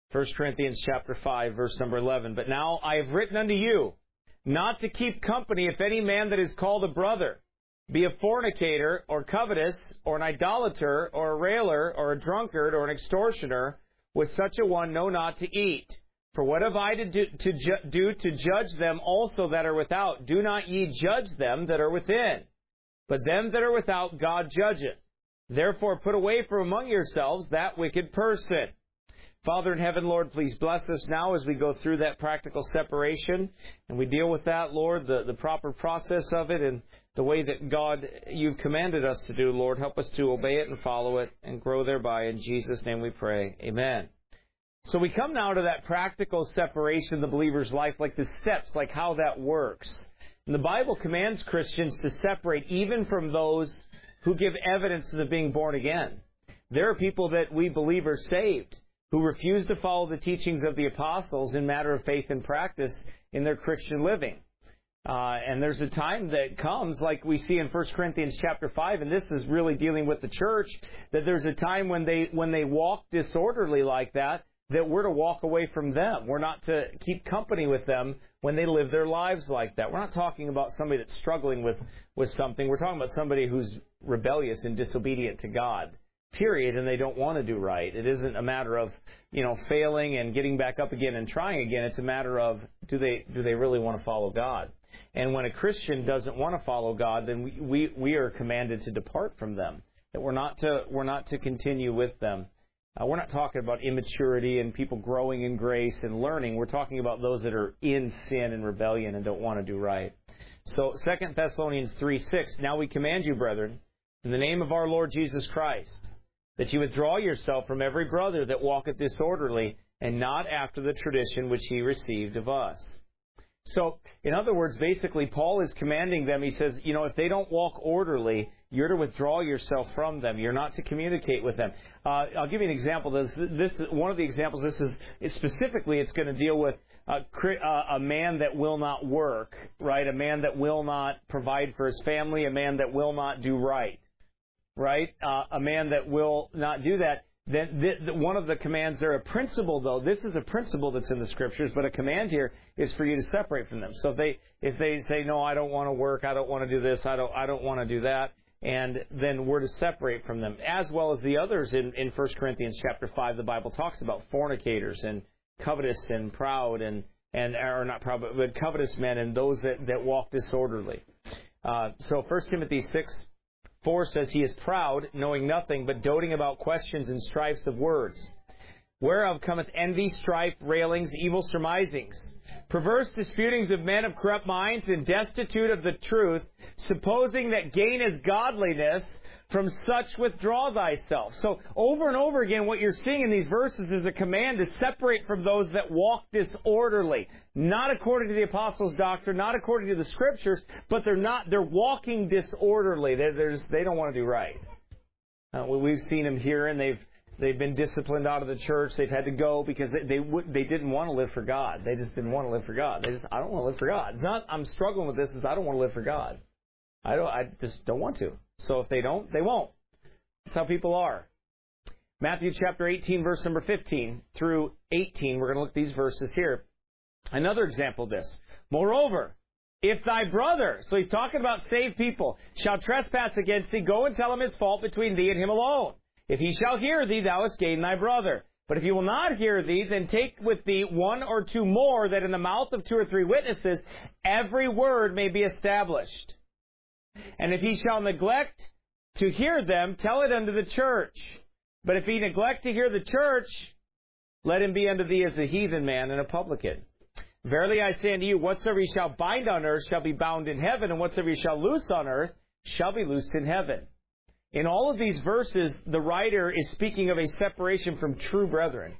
1 Corinthians chapter 5, verse number 11. But now I have written unto you, not to keep company if any man that is called a brother be a fornicator, or covetous, or an idolater, or a railer, or a drunkard, or an extortioner. With such a one know not to eat. For what have I to do to judge them also that are without? Do not ye judge them that are within. But them that are without God judgeth. Therefore put away from among yourselves that wicked person. Father in heaven, Lord, please bless us now as we go through that practical separation. And we deal with that, Lord, the proper process of it and the way that, God, you've commanded us to do. Lord, help us to obey it and follow it and grow thereby. In Jesus' name we pray. Amen. So we come now to that practical separation of the believer's life, like the steps, like how that works. And the Bible commands Christians to separate even from those who give evidence of being born again. There are people that we believe are saved, who refuse to follow the teachings of the apostles in matter of faith and practice in their Christian living. And there's a time that comes, like we see in 1 Corinthians chapter 5, and this is really dealing with the church, that there's a time when they walk disorderly like that we're to walk away from them. We're not to keep company with them when they live their lives like that. We're not talking about somebody that's struggling with something. We're talking about somebody who's rebellious and disobedient to God. Period, and they don't want to do right. It isn't a matter of, failing and getting back up again and trying again. It's a matter of, do they really want to follow God? And when a Christian doesn't want to follow God, then we are commanded to depart from them. That we're not to continue with them. We're not talking about immaturity and people growing in grace and learning. We're talking about those that are in sin and rebellion and don't want to do right. So 2 Thessalonians 3:6, now we command you, brethren, in the name of our Lord Jesus Christ, that you withdraw yourself from every brother that walketh disorderly, and not after the tradition which he received of us. So, in other words, basically, Paul is commanding them. He says, if they don't walk orderly, you're to withdraw yourself from them. You're not to communicate with them. I'll give you an example. This one of the examples. This is specifically, it's going to deal with a man that will not work, right? A man that will not provide for his family. A man that will not do right. Right? A man that will not do that. Then one of the commands there, a principle though, this is a principle that's in the Scriptures, but a command here is for you to separate from them. So if they say, no, I don't want to work, I don't want to do this, I don't want to do that, and then we're to separate from them. As well as the others in 1 Corinthians chapter 5, the Bible talks about fornicators and covetous and proud or not proud, but covetous men and those that walk disorderly. So 1 Timothy 6:4 says, he is proud, knowing nothing, but doting about questions and strifes of words, whereof cometh envy, strife, railings, evil surmisings, perverse disputings of men of corrupt minds, and destitute of the truth, supposing that gain is godliness. From such withdraw thyself. So over and over again, what you're seeing in these verses is a command to separate from those that walk disorderly. Not according to the apostles' doctrine, not according to the Scriptures, but they're walking disorderly. They don't want to do right. We've seen them here, and they've been disciplined out of the church. They've had to go because they didn't want to live for God. They just didn't want to live for God. I don't want to live for God. It's not I'm struggling with this. It's I don't want to live for God. I just don't want to. So if they don't, they won't. That's how people are. Matthew chapter 18, verse number 15 through 18. We're going to look at these verses here. Another example of this. Moreover, if thy brother, so he's talking about saved people, shall trespass against thee, go and tell him his fault between thee and him alone. If he shall hear thee, thou hast gained thy brother. But if he will not hear thee, then take with thee one or two more, that in the mouth of two or three witnesses every word may be established. And if he shall neglect to hear them, tell it unto the church. But if he neglect to hear the church, let him be unto thee as a heathen man and a publican. Verily I say unto you, whatsoever ye shall bind on earth shall be bound in heaven, and whatsoever ye shall loose on earth shall be loosed in heaven. In all of these verses, the writer is speaking of a separation from true brethren.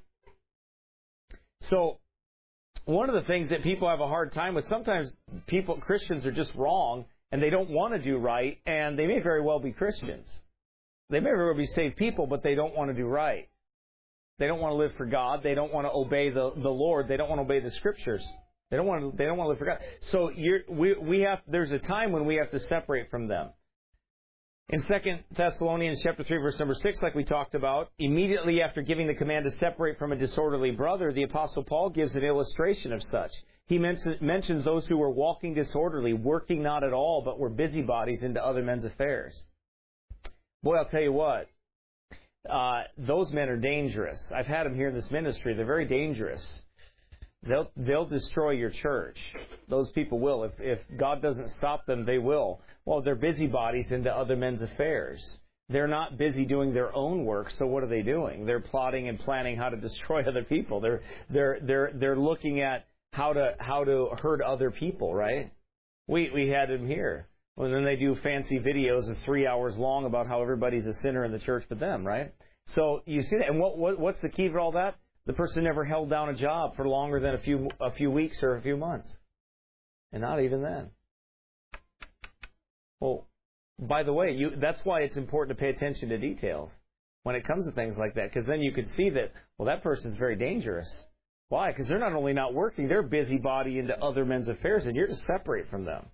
So, one of the things that people have a hard time with, sometimes Christians are just wrong, and they don't want to do right, and they may very well be Christians. They may very well be saved people, but they don't want to do right. They don't want to live for God. They don't want to obey the Lord. They don't want to obey the Scriptures. They don't want to live for God. So there's a time when we have to separate from them. In 2 Thessalonians chapter 3, verse number 6, like we talked about, immediately after giving the command to separate from a disorderly brother, the Apostle Paul gives an illustration of such. He mentions those who were walking disorderly, working not at all, but were busybodies into other men's affairs. Boy, I'll tell you what, those men are dangerous. I've had them here in this ministry. They're very dangerous. They'll destroy your church. Those people will. If God doesn't stop them, they will. Well, they're busybodies into other men's affairs. They're not busy doing their own work, so what are they doing? They're plotting and planning how to destroy other people. They're looking at how to hurt other people, right? We had them here. Well, then they do fancy videos of 3 hours long about how everybody's a sinner in the church but them, right? So you see that. And what's the key for all that? The person never held down a job for longer than a few weeks or a few months. And not even then. Well, by the way, that's why it's important to pay attention to details when it comes to things like that, because then you could see that, well, that person's very dangerous. Why? Because they're not only not working, they're busybody into other men's affairs, and you're to separate from them.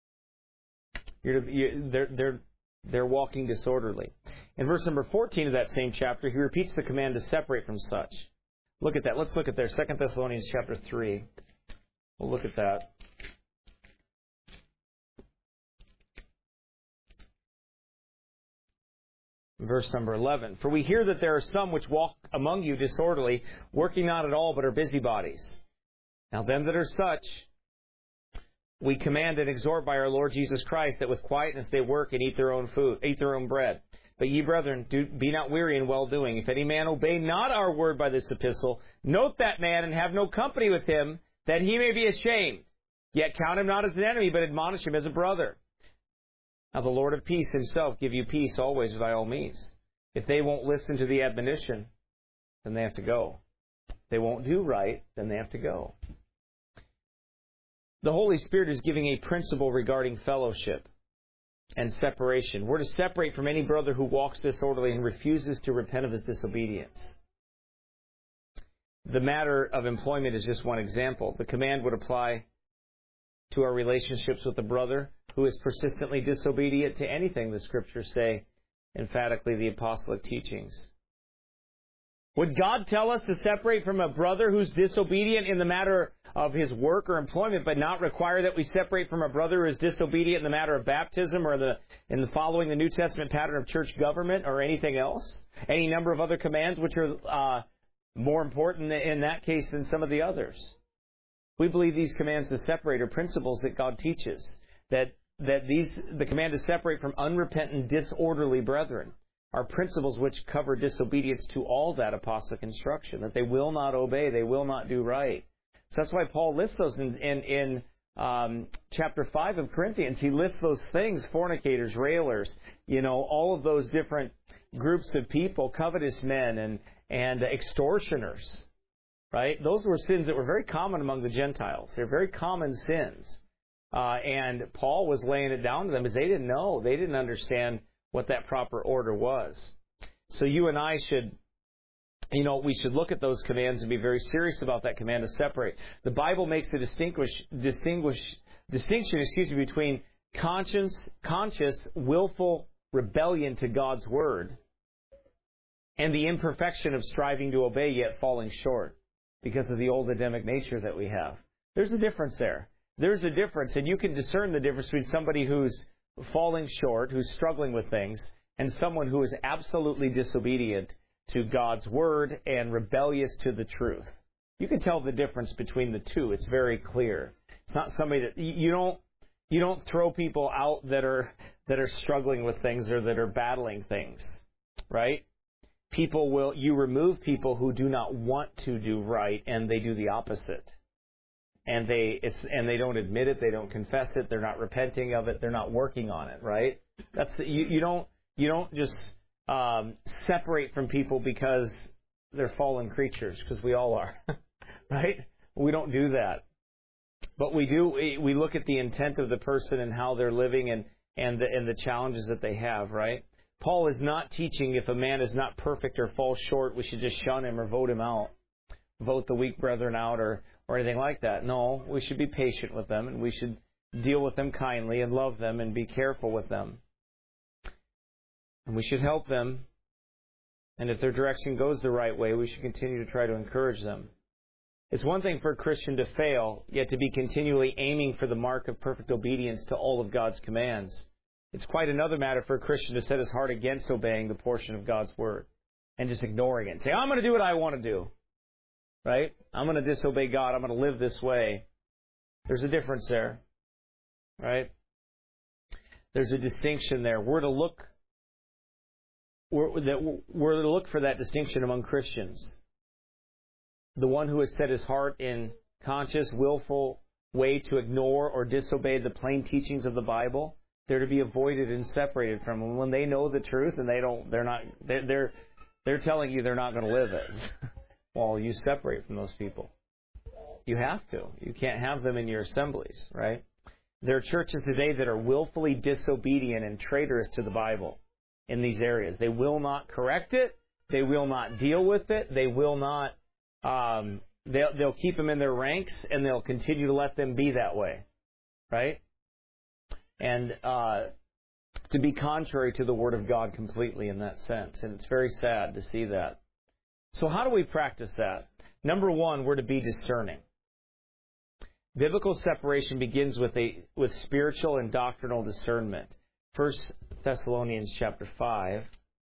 They're walking disorderly. In verse number 14 of that same chapter, he repeats the command to separate from such. Look at that. Let's look at there. 2 Thessalonians chapter 3. We'll look at that. Verse number 11. For we hear that there are some which walk among you disorderly, working not at all, but are busybodies. Now them that are such, we command and exhort by our Lord Jesus Christ, that with quietness they work and eat their own food, eat their own bread. But ye, brethren, be not weary in well-doing. If any man obey not our word by this epistle, note that man and have no company with him, that he may be ashamed. Yet count him not as an enemy, but admonish him as a brother. Now the Lord of peace himself give you peace always by all means. If they won't listen to the admonition, then they have to go. If they won't do right, then they have to go. The Holy Spirit is giving a principle regarding fellowship and separation. We're to separate from any brother who walks disorderly and refuses to repent of his disobedience. The matter of employment is just one example. The command would apply to our relationships with a brother who is persistently disobedient to anything the Scriptures say, emphatically the apostolic teachings. Would God tell us to separate from a brother who's disobedient in the matter of his work or employment, but not require that we separate from a brother who is disobedient in the matter of baptism or in the following the New Testament pattern of church government or anything else? Any number of other commands which are more important in that case than some of the others. We believe these commands to separate are principles that God teaches, that the command to separate from unrepentant, disorderly brethren are principles which cover disobedience to all that apostolic instruction, that they will not obey, they will not do right. So that's why Paul lists those in chapter 5 of Corinthians. He lists those things: fornicators, railers, all of those different groups of people, covetous men and extortioners, right? Those were sins that were very common among the Gentiles. They're very common sins. And Paul was laying it down to them as they didn't know. They didn't understand what that proper order was. So you and I should, we should look at those commands and be very serious about that command to separate. The Bible makes a distinction between conscious, willful rebellion to God's word and the imperfection of striving to obey yet falling short because of the old Adamic nature that we have. There's a difference there. There's a difference, and you can discern the difference between somebody who's falling short, who's struggling with things, and someone who is absolutely disobedient to God's word and rebellious to the truth. You can tell the difference between the two. It's very clear. It's not somebody that you don't throw people out that are struggling with things or that are battling things, right? You remove people who do not want to do right, and they do the opposite. And they don't admit it, they don't confess it, they're not repenting of it, they're not working on it, right? You don't just separate from people because they're fallen creatures, because we all are, right? We don't do that. But we look at the intent of the person and how they're living and the challenges that they have, right? Paul is not teaching if a man is not perfect or falls short, we should just shun him or vote him out. Vote the weak brethren out or anything like that. No, we should be patient with them, and we should deal with them kindly and love them and be careful with them. And we should help them. And if their direction goes the right way, we should continue to try to encourage them. It's one thing for a Christian to fail, yet to be continually aiming for the mark of perfect obedience to all of God's commands. It's quite another matter for a Christian to set his heart against obeying the portion of God's Word and just ignoring it and say, I'm going to do what I want to do. Right? I'm going to disobey God. I'm going to live this way. There's a difference there. Right? There's a distinction there. We're to look for that distinction among Christians. The one who has set his heart in conscious, willful way to ignore or disobey the plain teachings of the Bible, they're to be avoided and separated from them. When they know the truth and they're telling you they're not going to live it. Well, you separate from those people. You have to. You can't have them in your assemblies, right? There are churches today that are willfully disobedient and traitorous to the Bible in these areas. They will not correct it. They will not deal with it. They will not. They'll keep them in their ranks, and they'll continue to let them be that way, right? And to be contrary to the Word of God completely in that sense. And it's very sad to see that. So how do we practice that? Number one, we're to be discerning. Biblical separation begins with spiritual and doctrinal discernment. 1 Thessalonians chapter 5,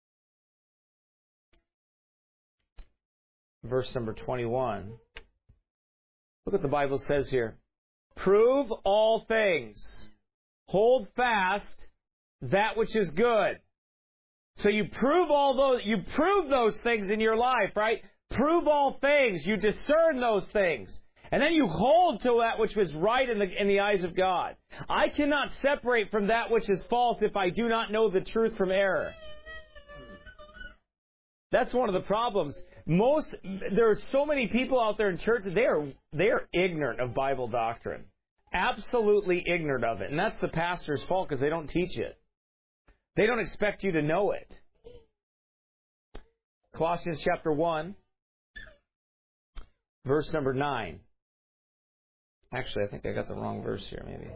verse number 21. Look what the Bible says here. Prove all things. Hold fast that which is good. So you prove those things in your life, right? Prove all things. You discern those things. And then you hold to that which was right in the eyes of God. I cannot separate from that which is false if I do not know the truth from error. That's one of the problems. There are so many people out there in church, they are ignorant of Bible doctrine. Absolutely ignorant of it. And that's the pastor's fault because they don't teach it. They don't expect you to know it. Colossians chapter 1, verse number 9. Actually, I think I got the wrong verse here, maybe.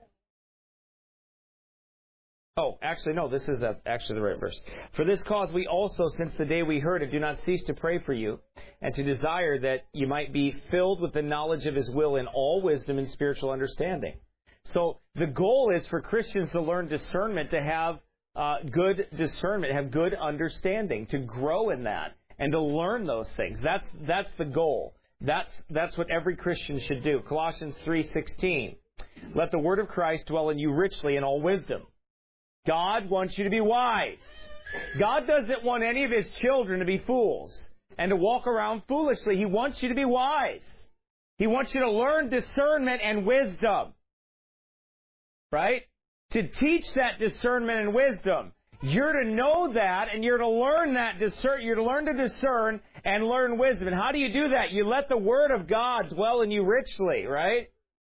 Oh, actually, no, this is actually the right verse. For this cause we also, since the day we heard it, do not cease to pray for you, and to desire that you might be filled with the knowledge of His will in all wisdom and spiritual understanding. So the goal is for Christians to learn discernment, to have good discernment, have good understanding, to grow in that, and to learn those things. That's the goal. That's what every Christian should do. Colossians 3:16. Let the word of Christ dwell in you richly in all wisdom. God wants you to be wise. God doesn't want any of His children to be fools and to walk around foolishly. He wants you to be wise. He wants you to learn discernment and wisdom. Right? To teach that discernment and wisdom. You're to know that, and you're to learn that you're to learn to discern and learn wisdom. And how do you do that? You let the Word of God dwell in you richly, right?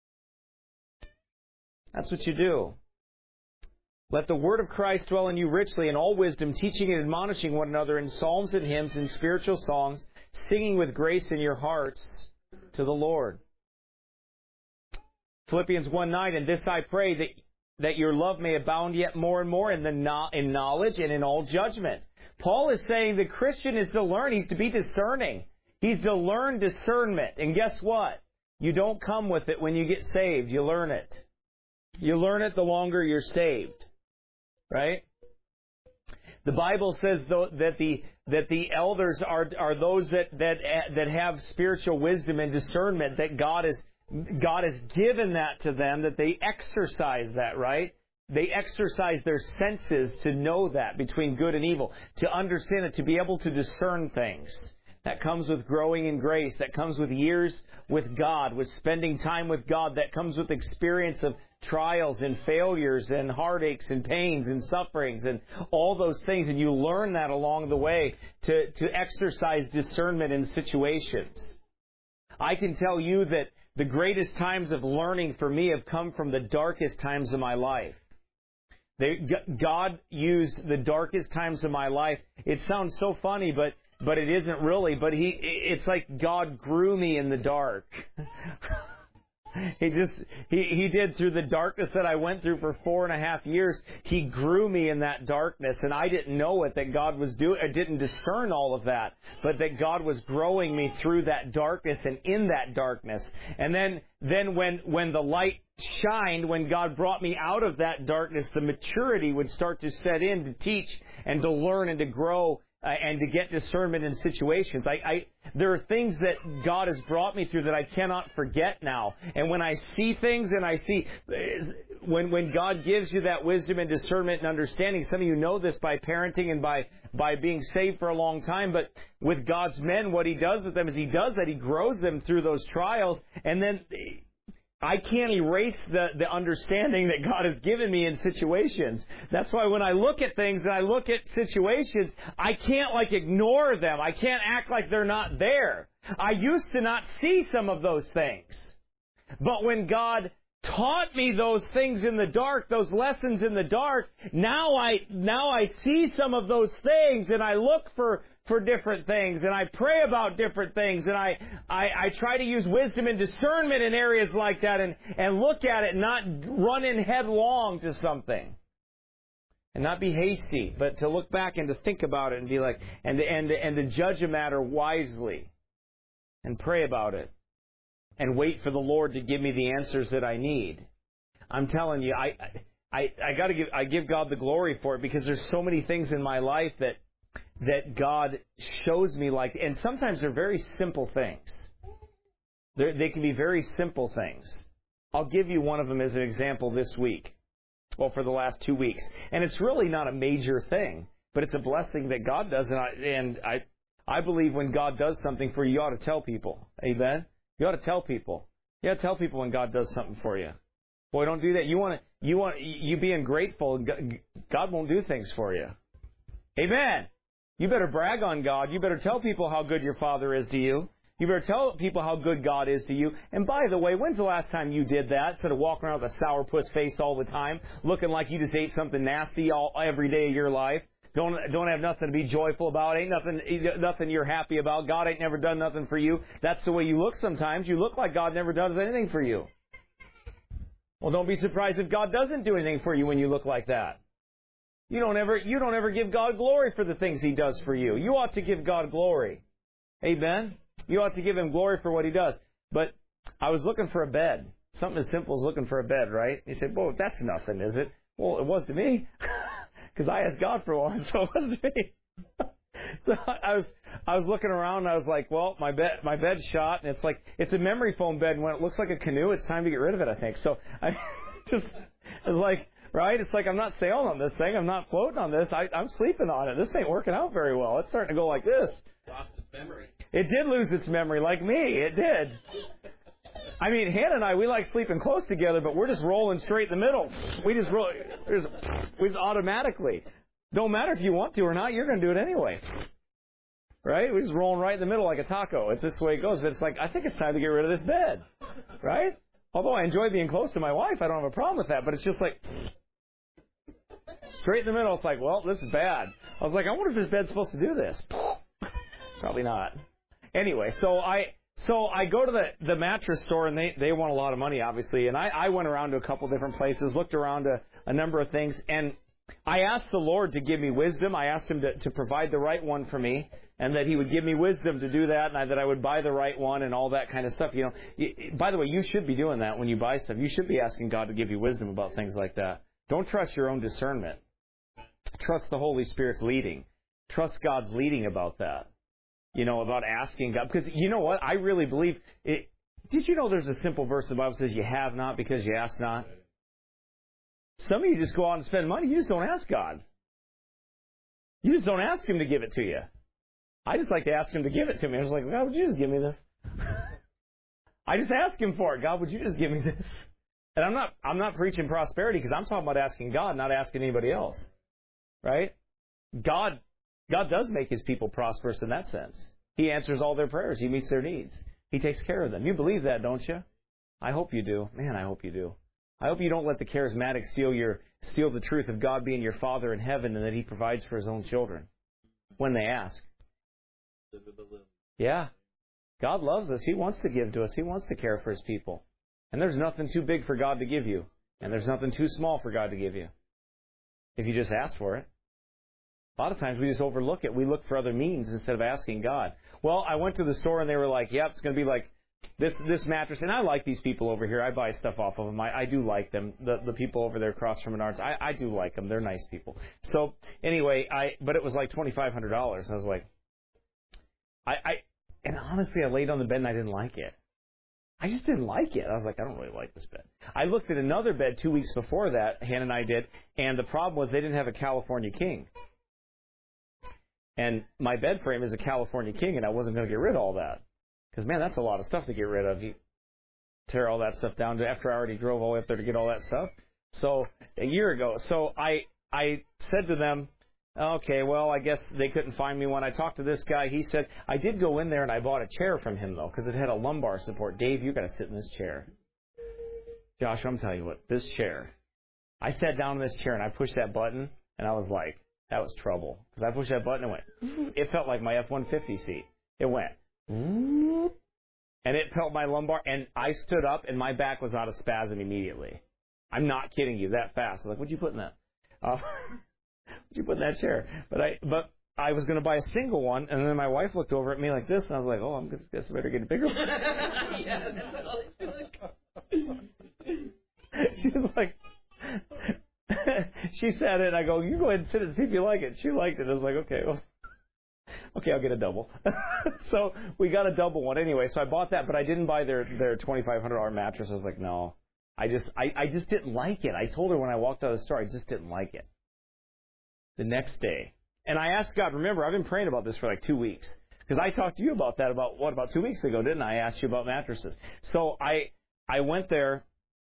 That's what you do. Let the word of Christ dwell in you richly in all wisdom, teaching and admonishing one another in psalms and hymns and spiritual songs, singing with grace in your hearts to the Lord. Philippians 1:9, and this I pray, that your love may abound yet more and more in knowledge and in all judgment. Paul is saying the Christian is to learn. He's to be discerning. He's to learn discernment. And guess what? You don't come with it when you get saved. You learn it. You learn it the longer you're saved. Right? The Bible says that the elders are those that have spiritual wisdom and discernment, that God has given that to them, that they exercise that, right? They exercise their senses to know that between good and evil, to understand it, to be able to discern things. That comes with growing in grace. That comes with years with God, with spending time with God. That comes with experience of trials and failures and heartaches and pains and sufferings and all those things. And you learn that along the way to exercise discernment in situations. I can tell you that the greatest times of learning for me have come from the darkest times of my life. God used the darkest times of my life. It sounds so funny, but it isn't really. But it's like God grew me in the dark. He did through the darkness that I went through for 4.5 years. He grew me in that darkness, and I didn't know it, that God was doing. I didn't discern all of that, but that God was growing me through that darkness and in that darkness. And then when the light shined, when God brought me out of that darkness, the maturity would start to set in to teach and to learn and to grow and to get discernment in situations. There are things that God has brought me through that I cannot forget now. And when I see things and I see, when God gives you that wisdom and discernment and understanding, some of you know this by parenting and by being saved for a long time, but with God's men, what He does with them is He does that. He grows them through those trials, and then I can't erase the understanding that God has given me in situations. That's why when I look at things and I look at situations, I can't ignore them. I can't act like they're not there. I used to not see some of those things. But when God taught me those things in the dark, those lessons in the dark, now I see some of those things, and I look for different things, and I pray about different things, and I try to use wisdom and discernment in areas like that, and look at it, and not run in headlong to something, and not be hasty, but to look back and to think about it and be like, and to judge a matter wisely, and pray about it, and wait for the Lord to give me the answers that I need. I'm telling you, I give God the glory for it, because there's so many things in my life that God shows me, and sometimes they're very simple things. They can be very simple things. I'll give you one of them as an example this week. Well, for the last 2 weeks. And it's really not a major thing, but it's a blessing that God does. And I believe when God does something for you, you ought to tell people. Amen? You ought to tell people. You ought to tell people when God does something for you. Boy, don't do that. You being grateful, God won't do things for you. Amen. You better brag on God. You better tell people how good your Father is to you. You better tell people how good God is to you. And by the way, when's the last time you did that? Instead of walking around with a sourpuss face all the time, looking like you just ate something nasty every day of your life. Don't have nothing to be joyful about. Ain't nothing you're happy about. God ain't never done nothing for you. That's the way you look sometimes. You look like God never does anything for you. Well, don't be surprised if God doesn't do anything for you when you look like that. You don't ever give God glory for the things He does for you. You ought to give God glory. Amen? You ought to give Him glory for what He does. But I was looking for a bed. Something as simple as looking for a bed, right? He said, well, that's nothing, is it? Well, it was to me. Because I asked God for one, so it was to me. So I was looking around, and I was like, well, my bed's shot, and it's a memory foam bed, and when it looks like a canoe, it's time to get rid of it, I think. So I was like, right? It's like I'm not sailing on this thing. I'm not floating on this. I'm sleeping on it. This ain't working out very well. It's starting to go like this. Lost its memory. It did lose its memory, like me. It did. I mean, Hannah and I, we like sleeping close together, but we're just rolling straight in the middle. We just roll. We just automatically. Don't matter if you want to or not. You're going to do it anyway. Right? We're just rolling right in the middle like a taco. It's just the way it goes. But it's like, I think it's time to get rid of this bed. Right? Although I enjoy being close to my wife, I don't have a problem with that. But it's just like straight in the middle. It's like, well, this is bad. I was like, I wonder if this bed's supposed to do this. Probably not. Anyway, so I go to the mattress store, and they want a lot of money, obviously. And I went around to a couple different places, looked around to a number of things, and I asked the Lord to give me wisdom. I asked Him to provide the right one for me, and that He would give me wisdom to do that, and that I would buy the right one and all that kind of stuff. You know, by the way, you should be doing that when you buy stuff. You should be asking God to give you wisdom about things like that. Don't trust your own discernment. Trust the Holy Spirit's leading. Trust God's leading about that. You know, about asking God. Because you know what? I really believe it. Did you know there's a simple verse in the Bible that says you have not because you ask not? Some of you just go out and spend money. You just don't ask God. You just don't ask Him to give it to you. I just like to ask Him to give it to me. I was like, God, would you just give me this? I just ask Him for it. God, would you just give me this? And I'm not preaching prosperity, because I'm talking about asking God, not asking anybody else. Right? God does make His people prosperous in that sense. He answers all their prayers. He meets their needs. He takes care of them. You believe that, don't you? I hope you do. Man, I hope you do. I hope you don't let the charismatics steal the truth of God being your Father in heaven, and that He provides for His own children when they ask. Yeah. God loves us. He wants to give to us. He wants to care for His people. And there's nothing too big for God to give you. And there's nothing too small for God to give you, if you just ask for it. A lot of times we just overlook it. We look for other means instead of asking God. Well, I went to the store and they were like, yep, it's going to be like this mattress. And I like these people over here. I buy stuff off of them. I do like them. The people over there across from Menards, I do like them. They're nice people. So anyway, but it was like $2,500. I was like, and honestly, I laid on the bed and I didn't like it. I just didn't like it. I was like, I don't really like this bed. I looked at another bed 2 weeks before that, Hannah and I did, and the problem was they didn't have a California King. And my bed frame is a California King, and I wasn't going to get rid of all that. Because, man, that's a lot of stuff to get rid of. You tear all that stuff down after I already drove all the way up there to get all that stuff. So, a year ago. So, I said to them, okay, well, I guess they couldn't find me one. I talked to this guy. He said, I did go in there and I bought a chair from him, though, because it had a lumbar support. Dave, you got to sit in this chair. Josh, I'm telling you what, this chair. I sat down in this chair and I pushed that button, and I was like, that was trouble. Because I pushed that button and it went, it felt like my F-150 seat. It went, and it felt my lumbar, and I stood up and my back was out of spasm immediately. I'm not kidding you, that fast. I was like, what'd you put in that? What'd you put in that chair? But I was going to buy a single one, and then my wife looked over at me like this, and I was like, oh, I guess I better get a bigger one. Yeah, She was like, she said it, and I go, you go ahead and sit and see if you like it. She liked it. I was like, okay, well, okay, I'll get a double. So we got a double one anyway. So I bought that, but I didn't buy their $2,500 mattress. I was like, no, I just didn't like it. I told her when I walked out of the store, I just didn't like it. The next day, and I asked God. Remember, I've been praying about this for like 2 weeks because I talked to you about that about 2 weeks ago, didn't I? I asked you about mattresses. So I went there.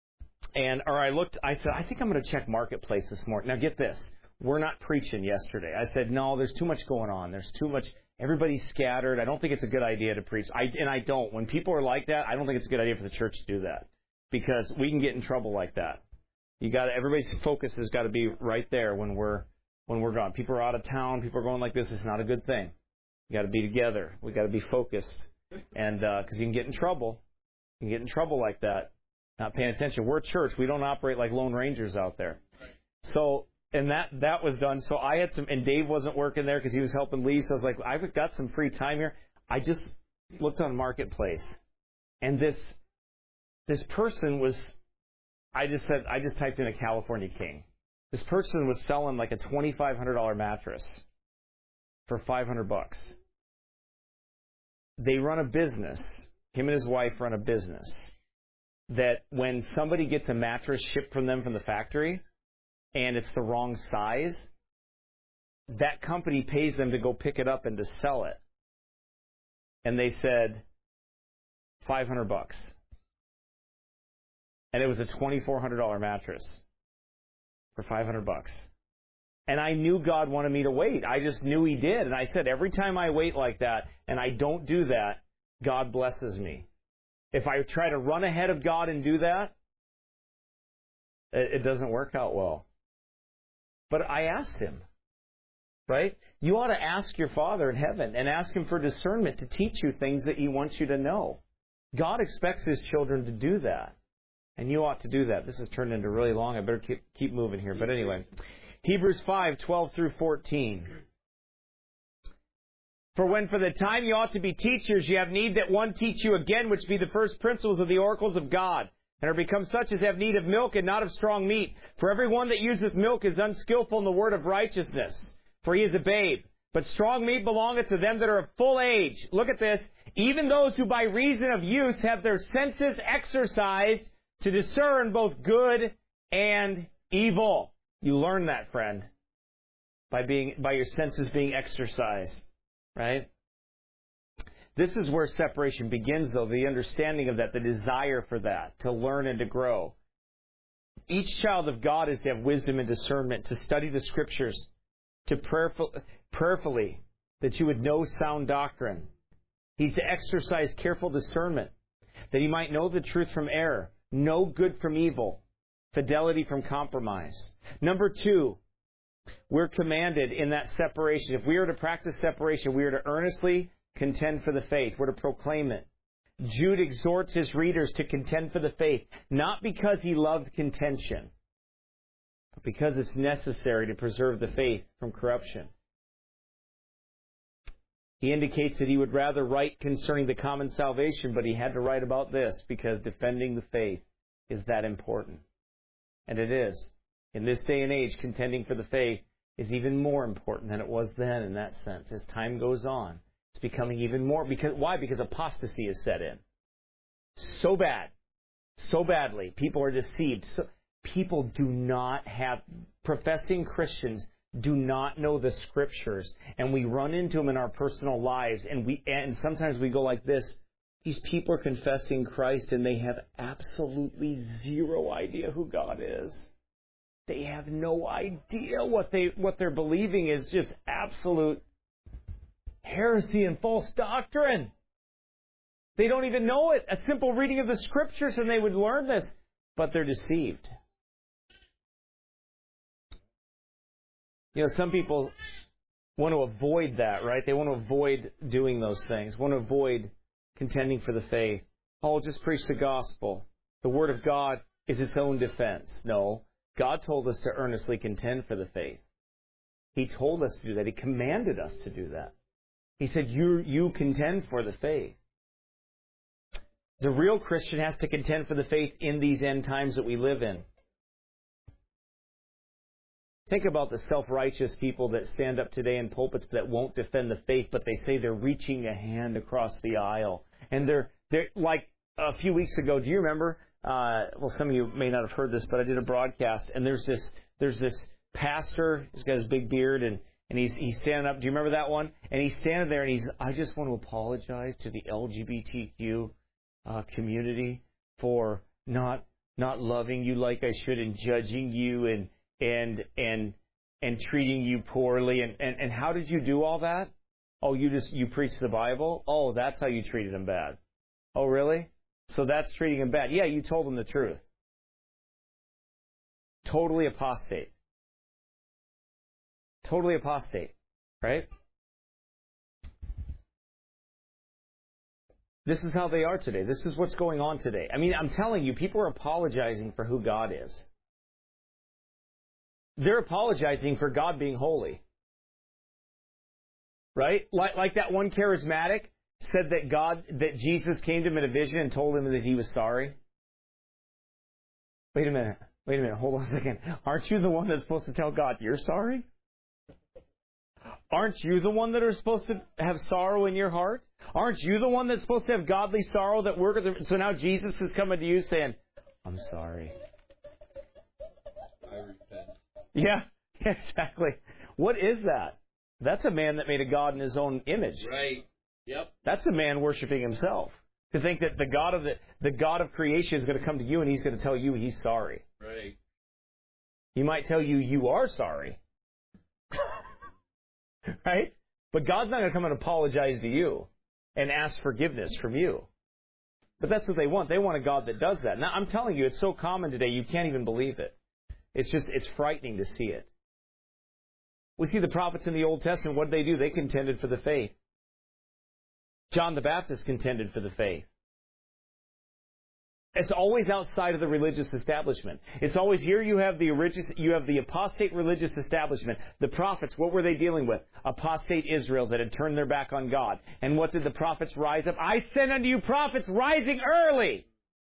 I said, I think I'm going to check Marketplace this morning. Now, get this. We're not preaching yesterday. I said, no, there's too much going on. There's too much. Everybody's scattered. I don't think it's a good idea to preach. I don't. When people are like that, I don't think it's a good idea for the church to do that because we can get in trouble like that. Everybody's focus has got to be right there when we're gone. People are out of town. People are going like this. It's not a good thing. We got to be together. We got to be focused. And because you can get in trouble. You can get in trouble like that. Not paying attention. We're a church. We don't operate like Lone Rangers out there. So, and that was done. So I had and Dave wasn't working there because he was helping Lee. So I was like, I've got some free time here. I just looked on Marketplace. And this person was, I just typed in a California King. This person was selling like a $2,500 mattress for $500. They run a business. Him and his wife run a business. That when somebody gets a mattress shipped from them from the factory and it's the wrong size, that company pays them to go pick it up and to sell it. And they said $500. And it was a $2,400 mattress for $500. And I knew God wanted me to wait. I just knew He did. And I said, every time I wait like that and I don't do that, God blesses me. If I try to run ahead of God and do that, it doesn't work out well. But I asked Him, right? You ought to ask your Father in heaven and ask Him for discernment to teach you things that He wants you to know. God expects His children to do that. And you ought to do that. This has turned into really long. I better keep moving here. But anyway, Hebrews 5:12 through 14. For when for the time you ought to be teachers, you have need that one teach you again, which be the first principles of the oracles of God, and are become such as have need of milk and not of strong meat. For every one that useth milk is unskillful in the word of righteousness, for he is a babe. But strong meat belongeth to them that are of full age. Look at this. Even those who by reason of use have their senses exercised to discern both good and evil. You learn that, friend, by your senses being exercised. Right? This is where separation begins, though, the understanding of that, the desire for that, to learn and to grow. Each child of God is to have wisdom and discernment, to study the Scriptures, to prayerfully, that you would know sound doctrine. He's to exercise careful discernment, that he might know the truth from error, know good from evil, fidelity from compromise. Number 2, we're commanded in that separation. If we are to practice separation, we are to earnestly contend for the faith. We're to proclaim it. Jude exhorts his readers to contend for the faith, not because he loved contention, but because it's necessary to preserve the faith from corruption. He indicates that he would rather write concerning the common salvation, but he had to write about this because defending the faith is that important. And it is. In this day and age, contending for the faith is even more important than it was then in that sense. As time goes on, it's becoming even more. Why? Because apostasy is set in. So bad. So badly. People are deceived. People do not have, professing Christians do not know the Scriptures. And we run into them in our personal lives. And sometimes we go like this. These people are confessing Christ and they have absolutely zero idea who God is. They have no idea what they're believing is just absolute heresy and false doctrine. They don't even know it. A simple reading of the Scriptures and they would learn this, but they're deceived. You know, some people want to avoid that, right? They want to avoid doing those things, want to avoid contending for the faith. Oh, just preach the gospel. The Word of God is its own defense. No. God told us to earnestly contend for the faith. He told us to do that. He commanded us to do that. He said, you contend for the faith. The real Christian has to contend for the faith in these end times that we live in. Think about the self-righteous people that stand up today in pulpits that won't defend the faith, but they say they're reaching a hand across the aisle. And they're like a few weeks ago, do you remember? Well, some of you may not have heard this, but I did a broadcast, and there's this pastor. He's got his big beard, and he's standing up. Do you remember that one? And he's standing there, and I just want to apologize to the LGBTQ community for not loving you like I should, and judging you, and treating you poorly. And how did you do all that? Oh, you preached the Bible? Oh, that's how you treated them bad. Oh, really? So that's treating them bad. Yeah, you told them the truth. Totally apostate. Totally apostate. Right? This is how they are today. This is what's going on today. I mean, I'm telling you, people are apologizing for who God is. They're apologizing for God being holy. Right? Like that one charismatic said that Jesus came to him in a vision and told him that he was sorry. Wait a minute. Hold on a second. Aren't you the one that's supposed to tell God you're sorry? Aren't you the one that are supposed to have sorrow in your heart? Aren't you the one that's supposed to have godly sorrow that we're going to... So now Jesus is coming to you saying, I'm sorry. I repent. Yeah, exactly. What is that? That's a man that made a God in his own image. Right. Yep. That's a man worshiping himself. To think that the God of creation is going to come to you and he's going to tell you he's sorry. Right. He might tell you you are sorry. Right? But God's not going to come and apologize to you and ask forgiveness from you. But that's what they want. They want a God that does that. Now, I'm telling you, it's so common today, you can't even believe it. It's frightening to see it. We see the prophets in the Old Testament. What did they do? They contended for the faith. John the Baptist contended for the faith. It's always outside of the religious establishment. It's always here you have the apostate religious establishment. The prophets, what were they dealing with? Apostate Israel that had turned their back on God. And what did the prophets rise up? I send unto you prophets rising early.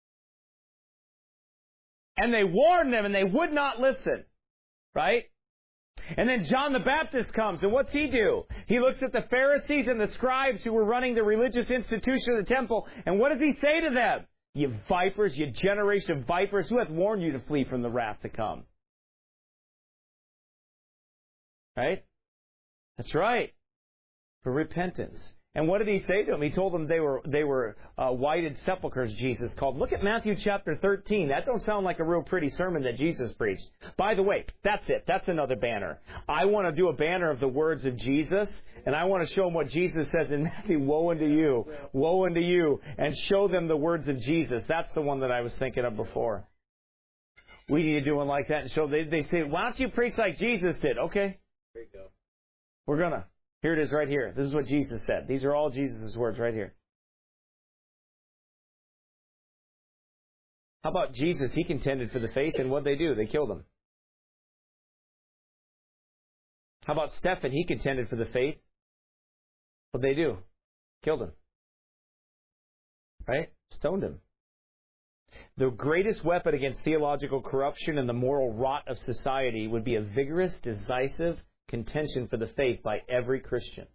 And they warned them and they would not listen. Right? And then John the Baptist comes, and what's he do? He looks at the Pharisees and the scribes who were running the religious institution of the temple, and what does he say to them? You vipers, you generation of vipers, who hath warned you to flee from the wrath to come? Right? That's right. For repentance. And what did he say to them? He told them they were whited sepulchres, Jesus called. Look at Matthew chapter 13. That don't sound like a real pretty sermon that Jesus preached. By the way, that's it. That's another banner. I want to do a banner of the words of Jesus, and I want to show them what Jesus says in Matthew, woe unto you, and show them the words of Jesus. That's the one that I was thinking of before. We need to do one like that and show. They say, why don't you preach like Jesus did? Okay. There you go. We're going to. Here it is right here. This is what Jesus said. These are all Jesus' words right here. How about Jesus? He contended for the faith, and what they do? They killed him. How about Stephen? He contended for the faith. What they do? Killed him. Right? Stoned him. The greatest weapon against theological corruption and the moral rot of society would be a vigorous, decisive contention for the faith by every Christian.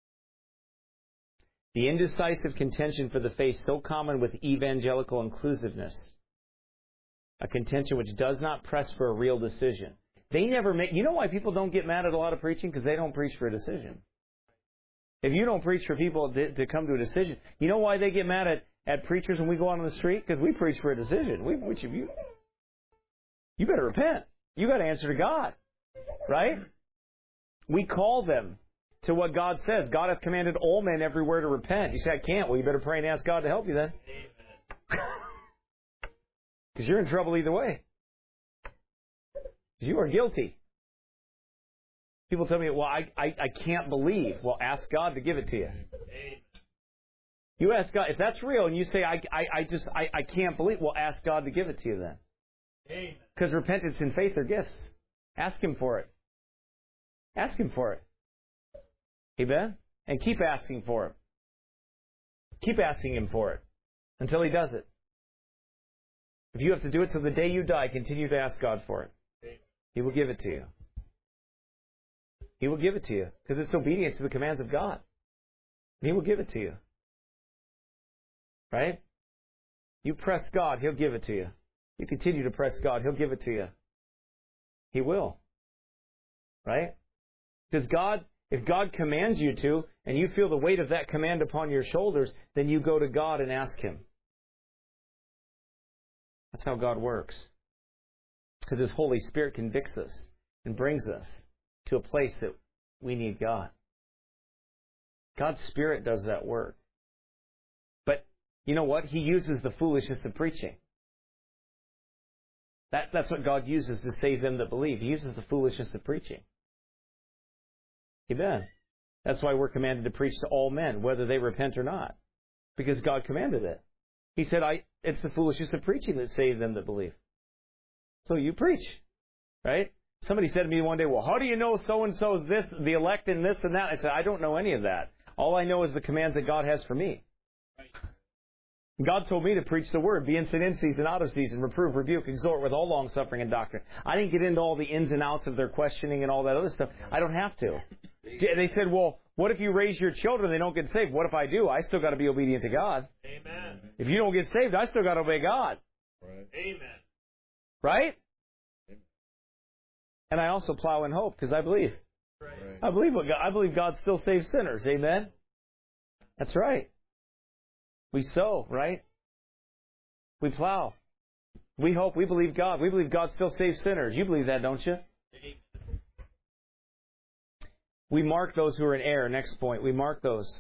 The indecisive contention for the faith so common with evangelical inclusiveness, a contention which does not press for a real decision. They never make... You know why people don't get mad at a lot of preaching? Because they don't preach for a decision. If you don't preach for people to come to a decision, you know why they get mad at preachers when we go out on the street? Because we preach for a decision. Which of you? You better repent. You got to answer to God. Right? We call them to what God says. God hath commanded all men everywhere to repent. You say, I can't. Well, you better pray and ask God to help you then. Because you're in trouble either way. You are guilty. People tell me, well, I can't believe. Well, ask God to give it to you. You ask God, if that's real, and you say, I can't believe, well, ask God to give it to you then. Because repentance and faith are gifts. Ask Him for it. Ask Him for it. Amen? And keep asking for it. Keep asking Him for it until He does it. If you have to do it till the day you die, continue to ask God for it. He will give it to you. He will give it to you because it's obedience to the commands of God. And He will give it to you. Right? You press God, He'll give it to you. You continue to press God, He'll give it to you. He will. Right? Because if God commands you to, and you feel the weight of that command upon your shoulders, then you go to God and ask Him. That's how God works. Because His Holy Spirit convicts us and brings us to a place that we need God. God's Spirit does that work. But you know what? He uses the foolishness of preaching. That's what God uses to save them that believe. He uses the foolishness of preaching. Amen. That's why we're commanded to preach to all men, whether they repent or not. Because God commanded it. He said, it's the foolishness of preaching that saves them that believe. So you preach. Right? Somebody said to me one day, well, how do you know so-and-so is this, the elect and this and that? I said, I don't know any of that. All I know is the commands that God has for me. Right. God told me to preach the word, be instant in season, out of season, reprove, rebuke, exhort with all long-suffering and doctrine. I didn't get into all the ins and outs of their questioning and all that other stuff. I don't have to. They said, well, what if you raise your children and they don't get saved? What if I do? I still got to be obedient to God. Amen. If you don't get saved, I still got to obey God. Right. Amen. Right? And I also plow in hope because I believe. Right. I believe God still saves sinners. Amen? That's right. We sow, right? We plow. We hope. We believe God. We believe God still saves sinners. You believe that, don't you? We mark those who are in error. Next point. We mark those.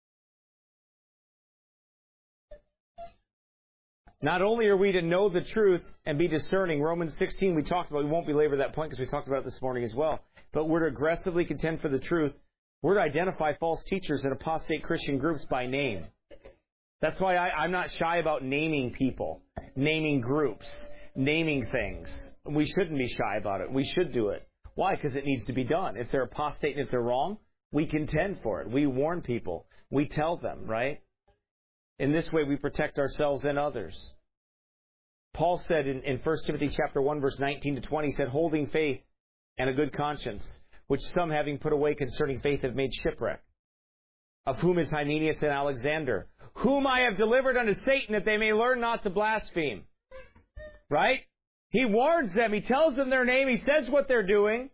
Not only are we to know the truth and be discerning, Romans 16 we talked about, we won't belabor that point because we talked about it this morning as well, but we're to aggressively contend for the truth. We're to identify false teachers and apostate Christian groups by name. That's why I'm not shy about naming people, naming groups, naming things. We shouldn't be shy about it. We should do it. Why? Because it needs to be done. If they're apostate and if they're wrong, we contend for it. We warn people. We tell them, right? In this way, we protect ourselves and others. Paul said in 1 Timothy chapter 1, verse 19 to 20, he said, holding faith and a good conscience, which some having put away concerning faith have made shipwreck, of whom is Hymenaeus and Alexander, whom I have delivered unto Satan, that they may learn not to blaspheme. Right? He warns them. He tells them their name. He says what they're doing.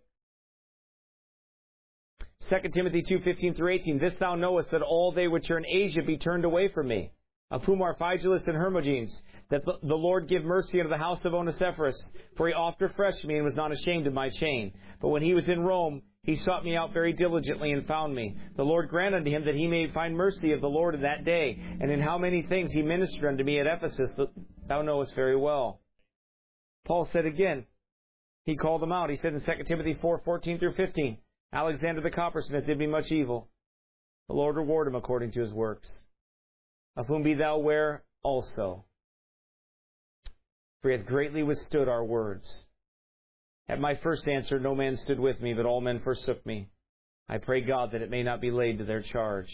2 Timothy 2:15 through 18, this thou knowest, that all they which are in Asia be turned away from me, of whom are Phygelus and Hermogenes, that the Lord give mercy unto the house of Onesiphorus, for he oft refreshed me and was not ashamed of my chain. But when he was in Rome, he sought me out very diligently and found me. The Lord grant unto him that he may find mercy of the Lord in that day. And in how many things he ministered unto me at Ephesus, thou knowest very well. Paul said again, he called them out. He said in 2 Timothy 4:14 through 15, Alexander the coppersmith did me much evil. The Lord reward him according to his works. Of whom be thou aware also. for he hath greatly withstood our words. At my first answer, no man stood with me, but all men forsook me. I pray God that it may not be laid to their charge.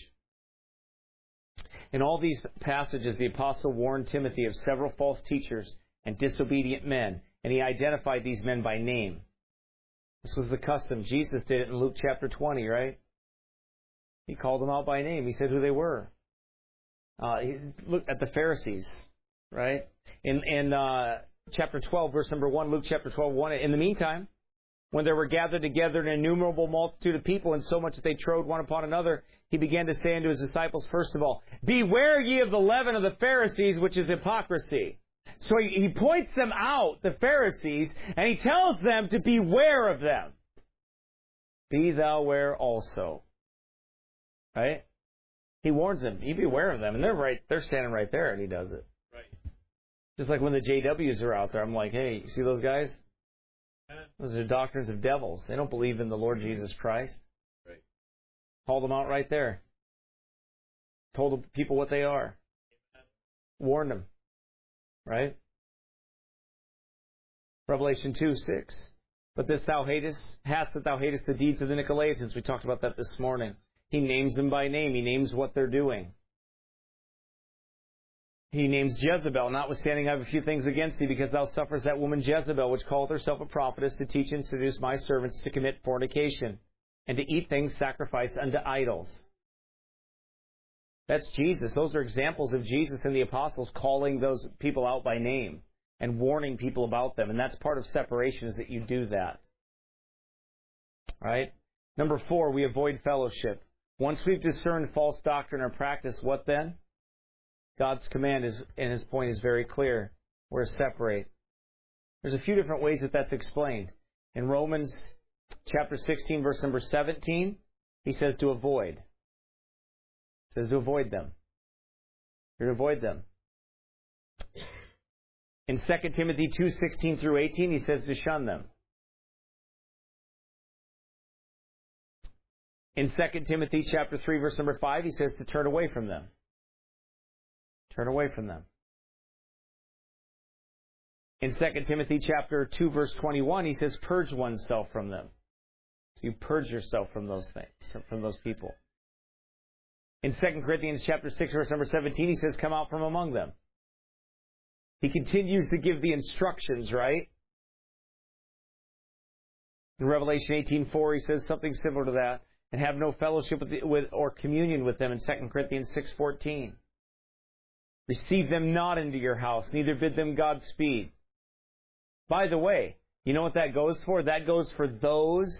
In all these passages, the apostle warned Timothy of several false teachers and disobedient men, and he identified these men by name. This was the custom. Jesus did it in Luke chapter 20, right? He called them out by name. He said who they were. Look at the Pharisees, right? In chapter 12, verse number 1, Luke chapter 12, 1, in the meantime, when there were gathered together an innumerable multitude of people, and so much that they trode one upon another, he began to say unto his disciples, first of all, beware ye of the leaven of the Pharisees, which is hypocrisy. So he points them out, the Pharisees, and he tells them to beware of them. Be thou aware also. Right? He warns them, you beware of them. And they're standing right there, and he does it. Right. Just like when the JWs are out there, I'm like, hey, you see those guys? Those are doctrines of devils. They don't believe in the Lord Jesus Christ. Right. Called them out right there. Told the people what they are. Warned them. Right? Revelation 2:6. But this thou hatest, that thou hatest the deeds of the Nicolaitans. We talked about that this morning. He names them by name. He names what they're doing. He names Jezebel, notwithstanding I have a few things against thee, because thou sufferest that woman Jezebel, which calleth herself a prophetess, to teach and seduce my servants to commit fornication, and to eat things sacrificed unto idols. That's Jesus. Those are examples of Jesus and the apostles calling those people out by name and warning people about them. And that's part of separation, is that you do that. Right? Number 4, we avoid fellowship. Once we've discerned false doctrine or practice, what then? God's command is, and His point is very clear. We're to separate. There's a few different ways that that's explained. In Romans chapter 16, verse number 17, he says to avoid. He says to avoid them. You're to avoid them. In 2 Timothy 2:16 through 18, he says to shun them. In 2 Timothy chapter 3, verse number 5, he says to turn away from them. Turn away from them. In 2 Timothy chapter 2, verse 21, he says purge oneself from them. So you purge yourself from those things, from those people. In 2 Corinthians chapter 6, verse number 17, he says come out from among them. He continues to give the instructions, right? In Revelation 18:4, he says something similar to that. And have no fellowship with or communion with them in 2 Corinthians 6:14. Receive them not into your house, neither bid them Godspeed. By the way, you know what that goes for? That goes for those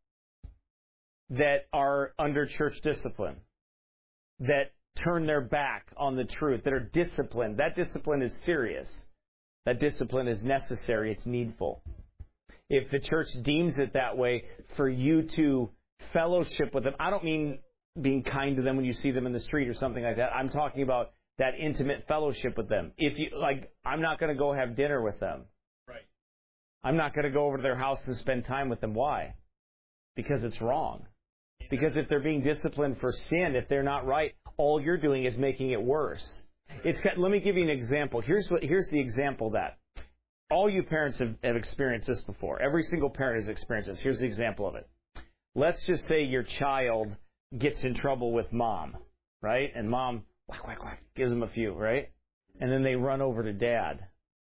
that are under church discipline, that turn their back on the truth, that are disciplined. That discipline is serious. That discipline is necessary. It's needful. If the church deems it that way, for you to fellowship with them, I don't mean being kind to them when you see them in the street or something like that. I'm talking about that intimate fellowship with them. If you I'm not going to go have dinner with them. Right. I'm not going to go over to their house and spend time with them. Why? Because it's wrong. Amen. Because if they're being disciplined for sin, if they're not right, all you're doing is making it worse. Right. Let me give you an example. Here's the example that all you parents have experienced this before. Every single parent has experienced this. Here's the example of it. Let's just say your child gets in trouble with mom, right? And mom, whack, whack, whack, gives them a few, right? And then they run over to dad.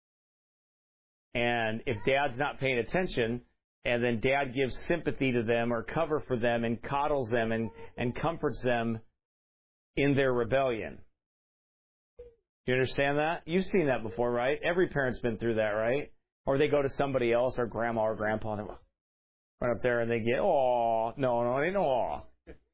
And if dad's not paying attention, and then dad gives sympathy to them or cover for them and coddles them and comforts them in their rebellion. You understand that? You've seen that before, right? Every parent's been through that, right? Or they go to somebody else, or grandma or grandpa, and they run up there and they get, oh, no, it ain't no aw.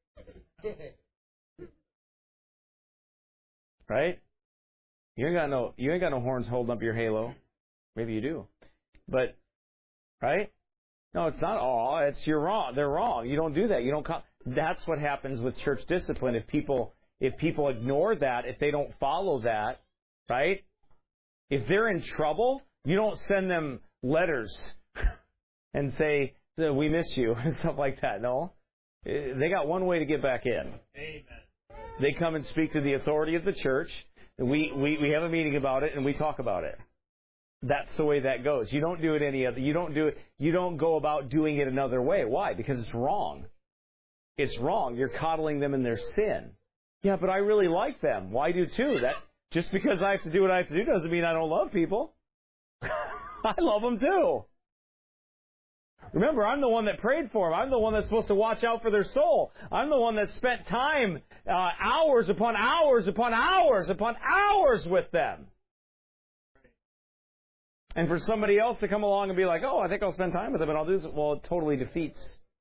Right? You ain't got no horns holding up your halo. Maybe you do. But, right? No, it's not awe. It's you're wrong. They're wrong. You don't do that. You don't. That's what happens with church discipline. If people ignore that, if they don't follow that, right? If they're in trouble, you don't send them letters and say, we miss you, and stuff like that. No. They got one way to get back in. Amen. They come and speak to the authority of the church. We have a meeting about it, and we talk about it. That's the way that goes. You don't do it any other. You don't go about doing it another way. Why? Because it's wrong. It's wrong. You're coddling them in their sin. Yeah, but I really like them. Well, I do too. That just because I have to do what I have to do doesn't mean I don't love people. I love them too. Remember, I'm the one that prayed for them. I'm the one that's supposed to watch out for their soul. I'm the one that spent time, hours upon hours upon hours upon hours with them. And for somebody else to come along and be like, oh, I think I'll spend time with them and I'll do this. Well, it totally defeats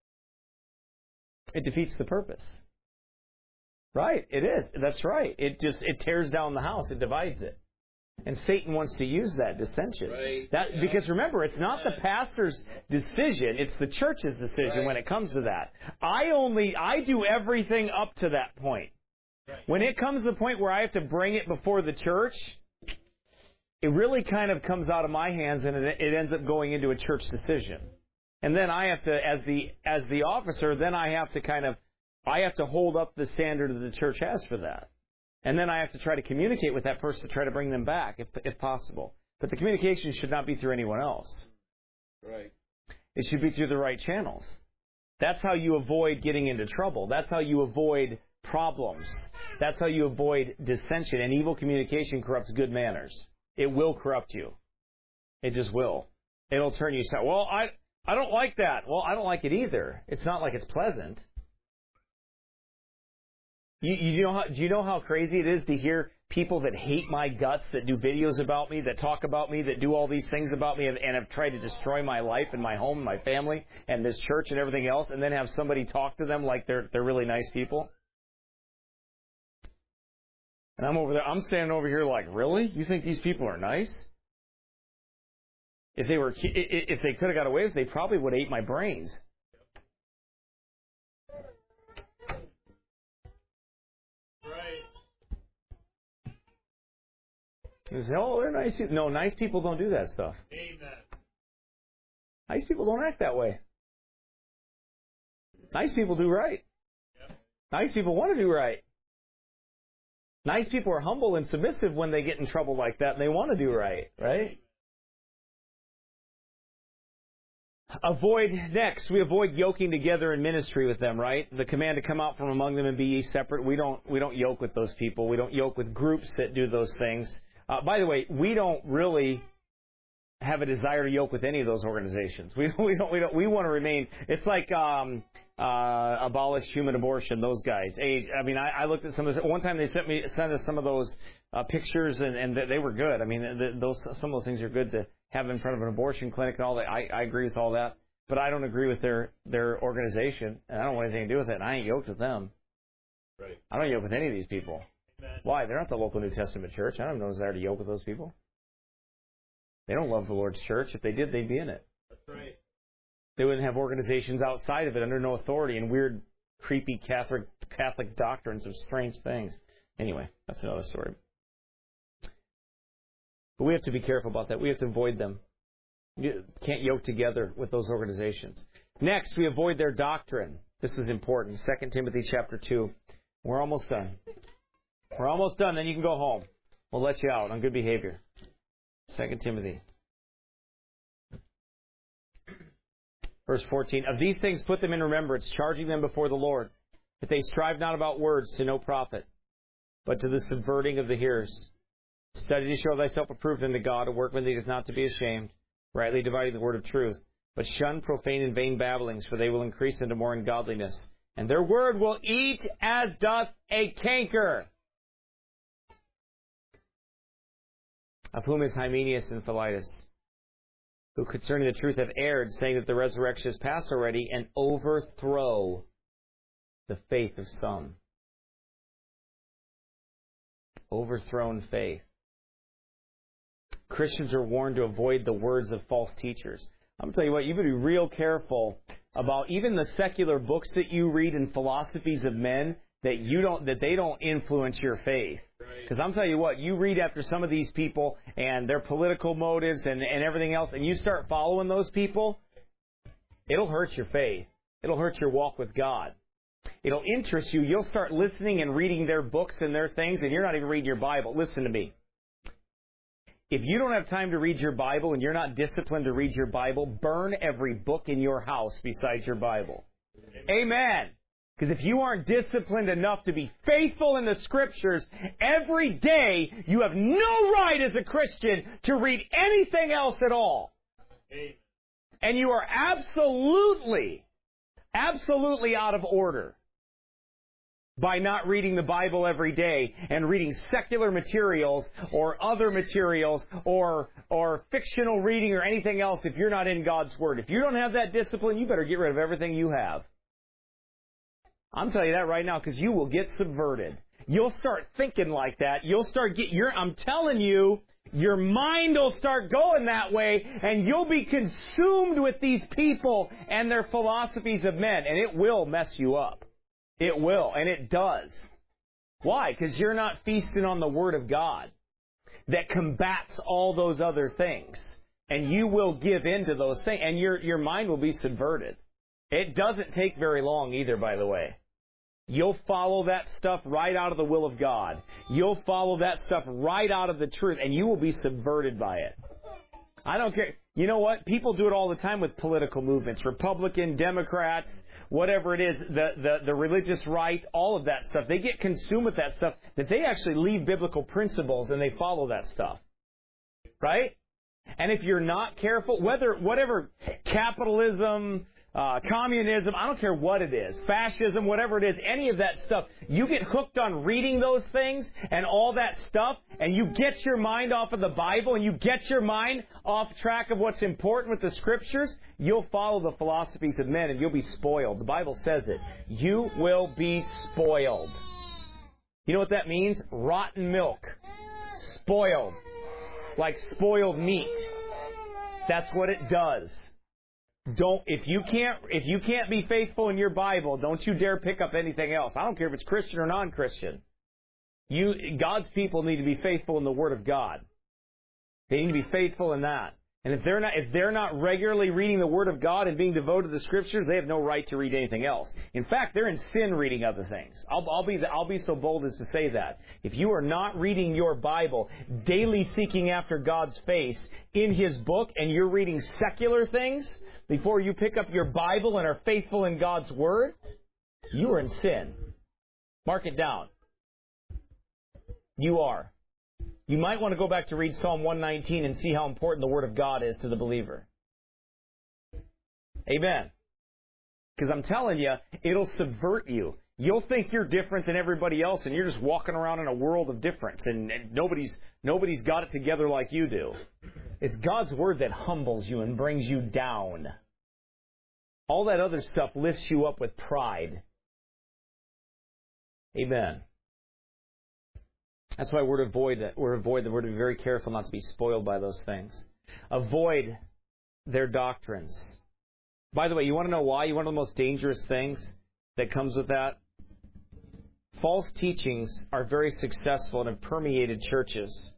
the purpose. Right, it is. That's right. It tears down the house. It divides it. And Satan wants to use that dissension. Right. Because remember, it's not the pastor's decision, it's the church's decision when it comes to that. I do everything up to that point. Right. When it comes to the point where I have to bring it before the church, it really kind of comes out of my hands and it ends up going into a church decision. And then I have to, as the officer, then I have to hold up the standard that the church has for that. And then I have to try to communicate with that person to try to bring them back, if possible. But the communication should not be through anyone else. Right. It should be through the right channels. That's how you avoid getting into trouble. That's how you avoid problems. That's how you avoid dissension. And evil communication corrupts good manners. It will corrupt you. It just will. It'll turn you sour. Well, I don't like that. Well, I don't like it either. It's not like it's pleasant. Do you know how crazy it is to hear people that hate my guts, that do videos about me, that talk about me, that do all these things about me, and have tried to destroy my life and my home and my family and this church and everything else, and then have somebody talk to them like they're really nice people? And I'm standing over here like, really? You think these people are nice? If they could have got away with it, they probably would have ate my brains. You say, oh, they're nice. No, nice people don't do that stuff. Amen. Nice people don't act that way. Nice people do right. Yep. Nice people want to do right. Nice people are humble and submissive when they get in trouble like that, and they want to do right, right? We avoid yoking together in ministry with them, right? The command to come out from among them and be ye separate. We don't yoke with those people. We don't yoke with groups that do those things. By the way, we don't really have a desire to yoke with any of those organizations. We want to remain. It's like abolish human abortion. Those guys. I looked at some of this. One time they sent us some of those pictures, and they were good. I mean, some of those things are good to have in front of an abortion clinic and all that. I agree with all that, but I don't agree with their organization, and I don't want anything to do with it. And I ain't yoked with them. Right. I don't yoke with any of these people. Amen. Why? They're not the local New Testament church. I don't have no desire to yoke with those people. They don't love the Lord's church. If they did, they'd be in it. That's right. They wouldn't have organizations outside of it under no authority and weird, creepy Catholic doctrines of strange things. Anyway, that's another story. But we have to be careful about that. We have to avoid them. You can't yoke together with those organizations. Next, we avoid their doctrine. This is important. 2 Timothy chapter 2. We're almost done. We're almost done, then you can go home. We'll let you out on good behavior. 2 Timothy. Verse 14. Of these things put them in remembrance, charging them before the Lord, that they strive not about words to no profit, but to the subverting of the hearers. Study to show thyself approved unto God, a workman that is not to be ashamed, rightly dividing the word of truth. But shun profane and vain babblings, for they will increase into more ungodliness. And their word will eat as doth a canker. Of whom is Hymenaeus and Philetus, who concerning the truth have erred, saying that the resurrection is past already, and overthrow the faith of some. Overthrown faith. Christians are warned to avoid the words of false teachers. I'm going to tell you what, you better be real careful about even the secular books that you read and philosophies of men that they don't influence your faith. Because I'm telling you what, you read after some of these people and their political motives and everything else, and you start following those people, it'll hurt your faith. It'll hurt your walk with God. It'll interest you. You'll start listening and reading their books and their things, and you're not even reading your Bible. Listen to me. if you don't have time to read your Bible and you're not disciplined to read your Bible, burn every book in your house besides your Bible. Amen. Because if you aren't disciplined enough to be faithful in the Scriptures, every day you have no right as a Christian to read anything else at all. And you are absolutely out of order by not reading the Bible every day and reading secular materials or other materials or fictional reading or anything else if you're not in God's Word. If you don't have that discipline, you better get rid of everything you have. I'm telling you that right now because you will get subverted. You'll start thinking like that. I'm telling you, your mind will start going that way and you'll be consumed with these people and their philosophies of men, and it will mess you up. It will, and it does. Why? Because you're not feasting on the Word of God that combats all those other things. And you will give in to those things, and your mind will be subverted. It doesn't take very long either, by the way. You'll follow that stuff right out of the will of God. You'll follow that stuff right out of the truth, and you will be subverted by it. I don't care. You know what? People do it all the time with political movements. Republican, Democrats, whatever it is, the religious right, all of that stuff. They get consumed with that stuff that they actually leave biblical principles and they follow that stuff. Right? And if you're not careful, whatever capitalism, communism, I don't care what it is, fascism, whatever it is, any of that stuff, you get hooked on reading those things and all that stuff, and you get your mind off of the Bible, and you get your mind off track of what's important with the Scriptures, you'll follow the philosophies of men, and you'll be spoiled. The Bible says it. You will be spoiled. You know what that means? Rotten milk. Spoiled. Like spoiled meat. That's what it does. If you can't be faithful in your Bible, don't you dare pick up anything else. I don't care if it's Christian or non-Christian. God's people need to be faithful in the Word of God. They need to be faithful in that. And if they're not regularly reading the Word of God and being devoted to the Scriptures, they have no right to read anything else. In fact, they're in sin reading other things. I'll be so bold as to say that. If you are not reading your Bible, daily seeking after God's face in His book, and you're reading secular things before you pick up your Bible and are faithful in God's Word, you are in sin. Mark it down. You are. You might want to go back to read Psalm 119 and see how important the Word of God is to the believer. Amen. Because I'm telling you, it'll subvert you. You'll think you're different than everybody else, and you're just walking around in a world of difference, and nobody's got it together like you do. It's God's Word that humbles you and brings you down. All that other stuff lifts you up with pride. Amen. That's why we're to avoid that. We're to be very careful not to be spoiled by those things. Avoid their doctrines. By the way, you want to know why? You want to know the most dangerous things that comes with that? False teachings are very successful and have permeated churches.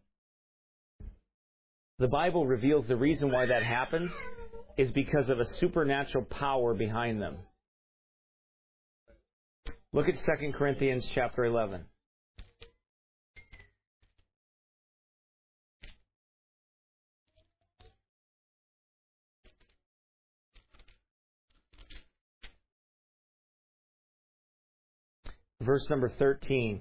The Bible reveals the reason why that happens is because of a supernatural power behind them. Look at 2 Corinthians chapter 11. Verse number 13.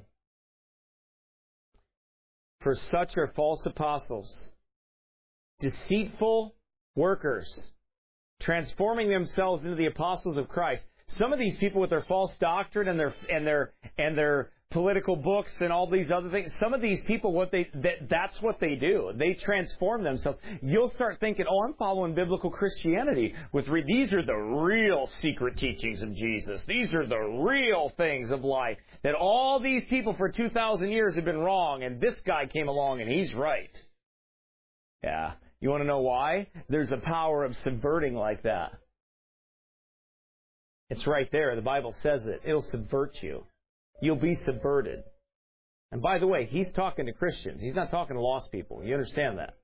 For such are false apostles, deceitful workers, transforming themselves into the apostles of Christ. Some of these people with their false doctrine and their political books and all these other things, some of these people, that's what they do. They transform themselves. You'll start thinking, I'm following biblical Christianity. These are the real secret teachings of Jesus. These are the real things of life. That all these people for 2,000 years have been wrong, and this guy came along and he's right. Yeah. You want to know why? There's a power of subverting like that. It's right there. The Bible says it. It'll subvert you. You'll be subverted. And by the way, he's talking to Christians. He's not talking to lost people. You understand that?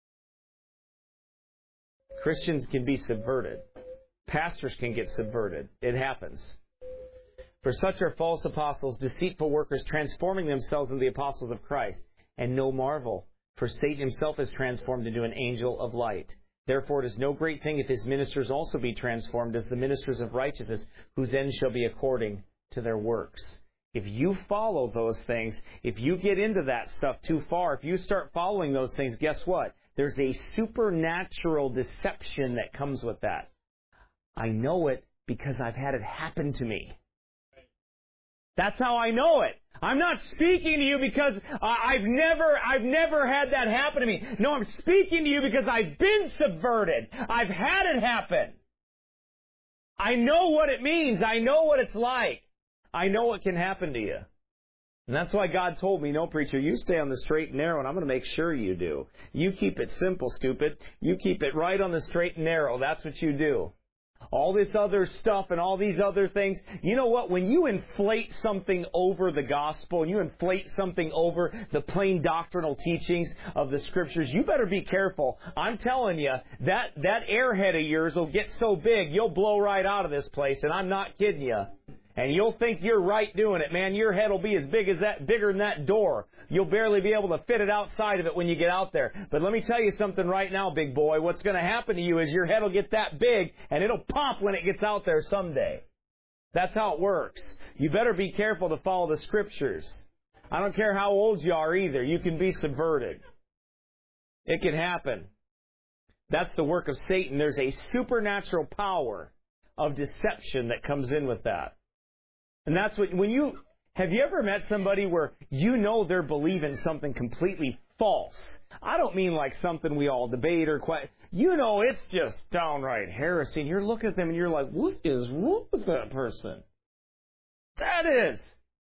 Christians can be subverted. Pastors can get subverted. It happens. For such are false apostles, deceitful workers, transforming themselves into the apostles of Christ. And no marvel, For Satan himself is transformed into an angel of light. Therefore it is no great thing if his ministers also be transformed as the ministers of righteousness, whose end shall be according to their works. If you follow those things, if you get into that stuff too far, if you start following those things, guess what? There's a supernatural deception that comes with that. I know it because I've had it happen to me. That's how I know it. I'm not speaking to you because I've never had that happen to me. No, I'm speaking to you because I've been subverted. I've had it happen. I know what it means. I know what it's like. I know what can happen to you. And that's why God told me, no, preacher, you stay on the straight and narrow, and I'm going to make sure you do. You keep it simple, stupid. You keep it right on the straight and narrow. That's what you do. All this other stuff and all these other things. You know what? When you inflate something over the gospel, and you inflate something over the plain doctrinal teachings of the Scriptures, you better be careful. I'm telling you, that airhead of yours will get so big, you'll blow right out of this place, and I'm not kidding you. And you'll think you're right doing it, man. Your head will be as big as that, bigger than that door. You'll barely be able to fit it outside of it when you get out there. But let me tell you something right now, big boy. What's going to happen to you is your head will get that big, and it'll pop when it gets out there someday. That's how it works. You better be careful to follow the Scriptures. I don't care how old you are either. You can be subverted. It can happen. That's the work of Satan. There's a supernatural power of deception that comes in with that. And that's what, have you ever met somebody where you know they're believing something completely false? I don't mean like something we all debate or quite, you know it's just downright heresy. And you're looking at them and you're like, what is wrong with that person? That is.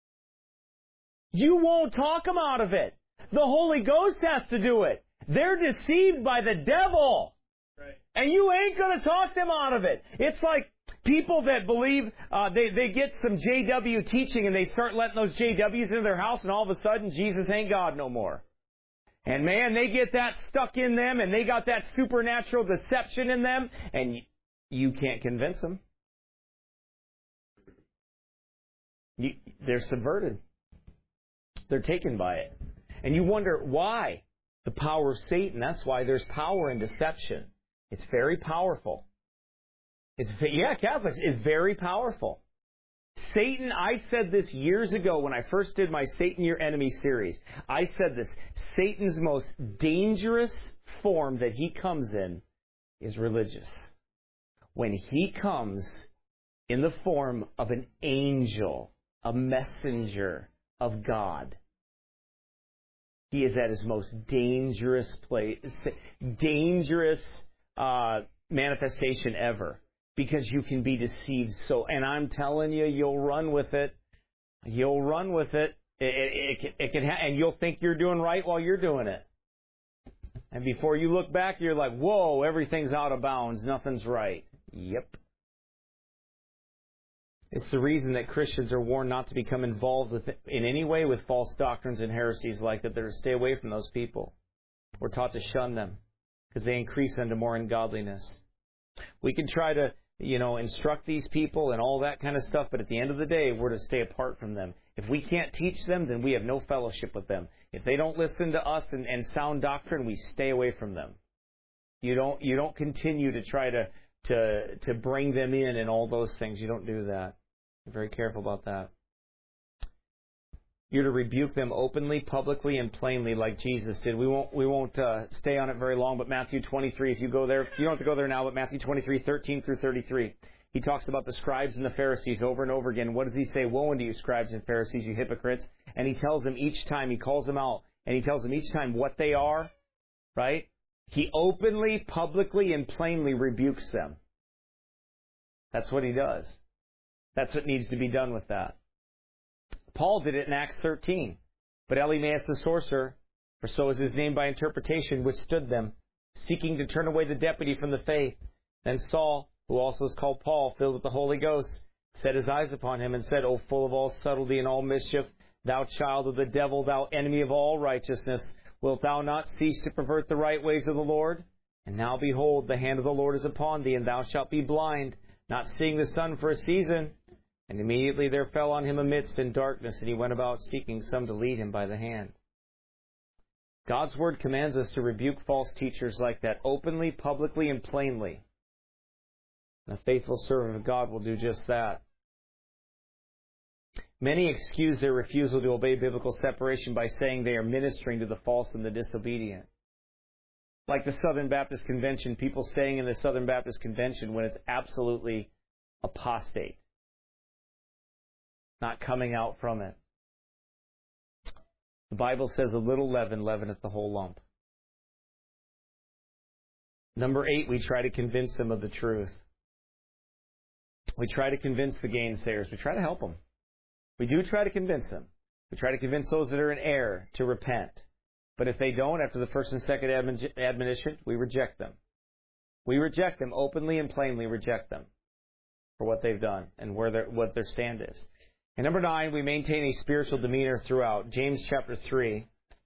You won't talk them out of it. The Holy Ghost has to do it. They're deceived by the devil. Right. And you ain't going to talk them out of it. It's like people that believe they get some JW teaching and they start letting those JWs into their house, and all of a sudden Jesus ain't God no more. And man, they get that stuck in them, and they got that supernatural deception in them, and you can't convince them. They're subverted. They're taken by it. And you wonder why. The power of Satan. That's why there's power in deception. It's very powerful. Catholics, it's very powerful. Satan, I said this years ago when I first did my Satan Your Enemy series. I said this, Satan's most dangerous form that he comes in is religious. When he comes in the form of an angel, a messenger of God, he is at his most dangerous place, dangerous manifestation ever. Because you can be deceived so, and I'm telling you, you'll run with it. You'll run with it. It can, and you'll think you're doing right while you're doing it. And before you look back, you're like, whoa, everything's out of bounds. Nothing's right. Yep. It's the reason that Christians are warned not to become involved in any way with false doctrines and heresies like that. They're to stay away from those people. We're taught to shun them because they increase unto more ungodliness. We can try to, instruct these people and all that kind of stuff, but at the end of the day, we're to stay apart from them. If we can't teach them, then we have no fellowship with them. If they don't listen to us and sound doctrine, we stay away from them. You don't continue to try to bring them in and all those things. You don't do that. Be very careful about that. You're to rebuke them openly, publicly, and plainly like Jesus did. We won't stay on it very long, but Matthew 23, if you go there, you don't have to go there now, but Matthew 23, 13 through 33. He talks about the scribes and the Pharisees over and over again. What does he say? Woe unto you, scribes and Pharisees, you hypocrites. And he tells them each time, he calls them out, and he tells them each time what they are, right? He openly, publicly, and plainly rebukes them. That's what he does. That's what needs to be done with that. Paul did it in Acts 13. But Elymas the sorcerer, for so is his name by interpretation, withstood them, seeking to turn away the deputy from the faith. Then Saul, who also is called Paul, filled with the Holy Ghost, set his eyes upon him and said, O full of all subtlety and all mischief, thou child of the devil, thou enemy of all righteousness, wilt thou not cease to pervert the right ways of the Lord? And now behold, the hand of the Lord is upon thee, and thou shalt be blind, not seeing the sun for a season. And immediately there fell on him a mist in darkness, and he went about seeking some to lead him by the hand. God's Word commands us to rebuke false teachers like that openly, publicly, and plainly. And a faithful servant of God will do just that. Many excuse their refusal to obey biblical separation by saying they are ministering to the false and the disobedient. Like the Southern Baptist Convention, people staying in the Southern Baptist Convention when it's absolutely apostate. Not coming out from it. The Bible says a little leaven leaveneth the whole lump. Number 8, we try to convince them of the truth. We try to convince the gainsayers. We try to help them. We do try to convince them. We try to convince those that are in error to repent. But if they don't, after the first and second admonition, we reject them. We reject them, openly and plainly reject them for what they've done and what their stand is. And number 9, we maintain a spiritual demeanor throughout. James chapter 3.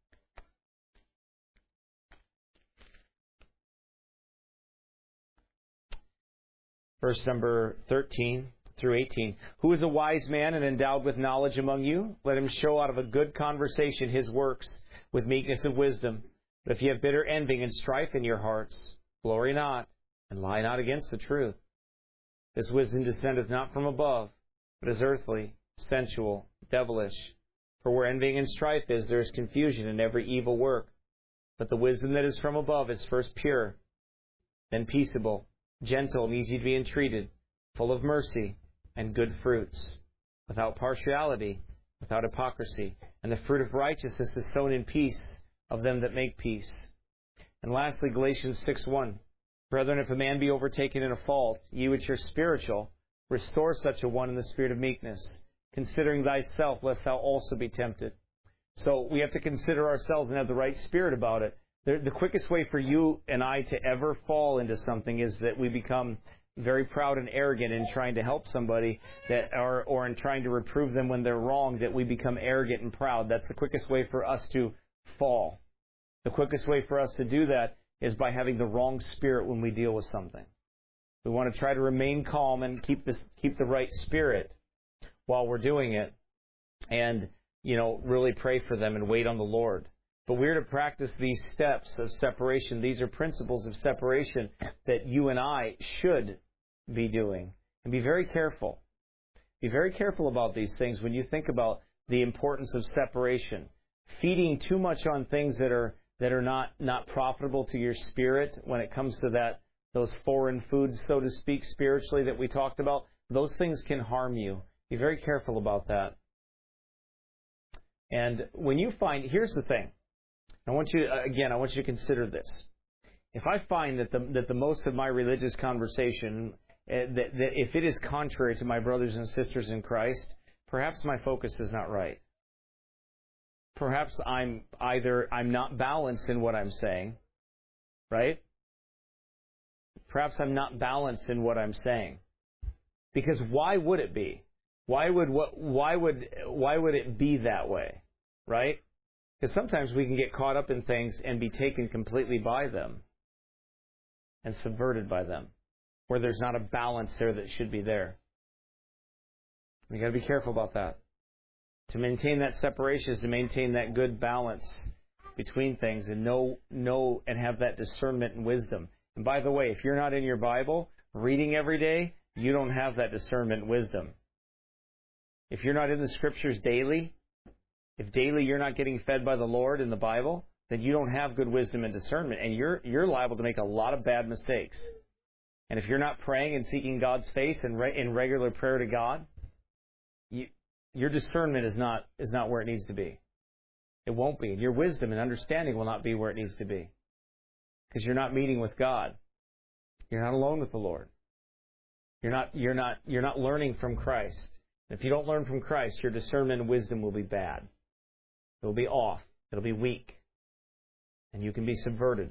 Verse number 13 through 18. Who is a wise man and endowed with knowledge among you? Let him show out of a good conversation his works with meekness of wisdom. But if you have bitter envying and strife in your hearts, glory not, and lie not against the truth. This wisdom descendeth not from above, but is earthly, sensual, devilish. For where envying and strife is, there is confusion in every evil work. But the wisdom that is from above is first pure, then peaceable, gentle and easy to be entreated, full of mercy and good fruits, without partiality, without hypocrisy. And the fruit of righteousness is sown in peace of them that make peace. And lastly, Galatians 6:1. Brethren, if a man be overtaken in a fault, ye which are spiritual, restore such a one in the spirit of meekness, considering thyself, lest thou also be tempted. So we have to consider ourselves and have the right spirit about it. The quickest way for you and I to ever fall into something is that we become very proud and arrogant in trying to help somebody or in trying to reprove them when they're wrong, that we become arrogant and proud. That's the quickest way for us to fall. The quickest way for us to do that is by having the wrong spirit when we deal with something. We want to try to remain calm and keep the right spirit while we're doing it, and really pray for them and wait on the Lord. But we're to practice these steps of separation. These are principles of separation that you and I should be doing. And be very careful. Be very careful about these things when you think about the importance of separation. Feeding too much on things that are not profitable to your spirit when it comes to those foreign foods, so to speak, spiritually that we talked about, those things can harm you. Be very careful about that. And when you find, here's the thing. I want you to consider this. If I find that the most of my religious conversation, that if it is contrary to my brothers and sisters in Christ, perhaps my focus is not right. Perhaps I'm not balanced in what I'm saying, right? Perhaps I'm not balanced in what I'm saying. Because why would it be? Why would it be that way, right? Because sometimes we can get caught up in things and be taken completely by them and subverted by them, where there's not a balance there that should be there. We've got to be careful about that. To maintain that separation is to maintain that good balance between things and know and have that discernment and wisdom. And by the way, if you're not in your Bible reading every day, you don't have that discernment and wisdom. If you're not in the Scriptures daily, if daily you're not getting fed by the Lord in the Bible, then you don't have good wisdom and discernment, and you're liable to make a lot of bad mistakes. And if you're not praying and seeking God's face and in regular prayer to God, your discernment is not where it needs to be. It won't be. Your wisdom and understanding will not be where it needs to be, because you're not meeting with God. You're not alone with the Lord. You're not learning from Christ. If you don't learn from Christ, your discernment and wisdom will be bad. It will be off. It'll be weak. And you can be subverted.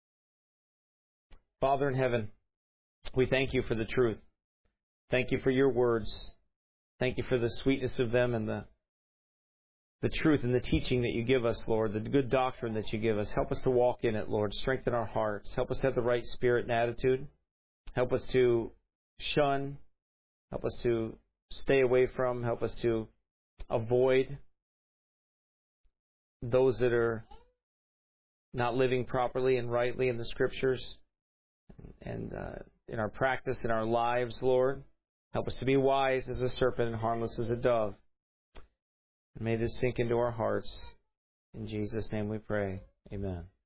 Father in heaven, we thank you for the truth. Thank you for your words. Thank you for the sweetness of them and the truth and the teaching that you give us, Lord, the good doctrine that you give us. Help us to walk in it, Lord. Strengthen our hearts. Help us to have the right spirit and attitude. Help us to shun. Help us to stay away from. Help us to avoid those that are not living properly and rightly in the Scriptures and in our practice, in our lives, Lord. Help us to be wise as a serpent and harmless as a dove. And may this sink into our hearts. In Jesus' name we pray. Amen.